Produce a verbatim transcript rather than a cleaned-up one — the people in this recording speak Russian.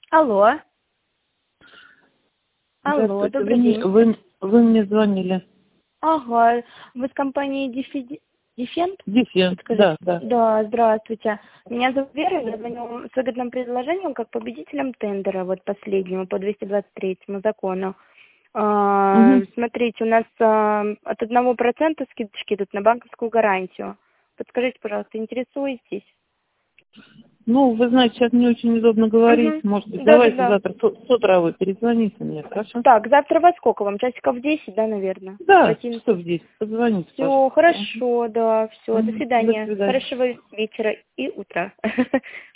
Алло. Алло, Здравствуйте. Вы, добрый мне- день. вы, вы мне звонили. Ага, вы с компании Дефи- Дефент? Дефент, да, Подскажите. да. Да, здравствуйте. Меня зовут Вера, я звоню вам с выгодным предложением как победителем тендера, вот последнему, по двести двадцать третьему закону. А, Мгм. смотрите, у нас а, от одного процента скидочки идут на банковскую гарантию. Подскажите, пожалуйста, интересуетесь? Ну, вы знаете, сейчас не очень удобно говорить. Угу. Может быть, давайте Да-да-да. завтра с с утра вы перезвоните мне, хорошо? Так, завтра во сколько вам? Часиков десять, да, наверное? В Да, часов одиннадцать. десять. Позвоните, Все, пожалуйста. Мгм. хорошо, да, все, до Мгм. До свидания. свидания. Хорошего вечера и утра.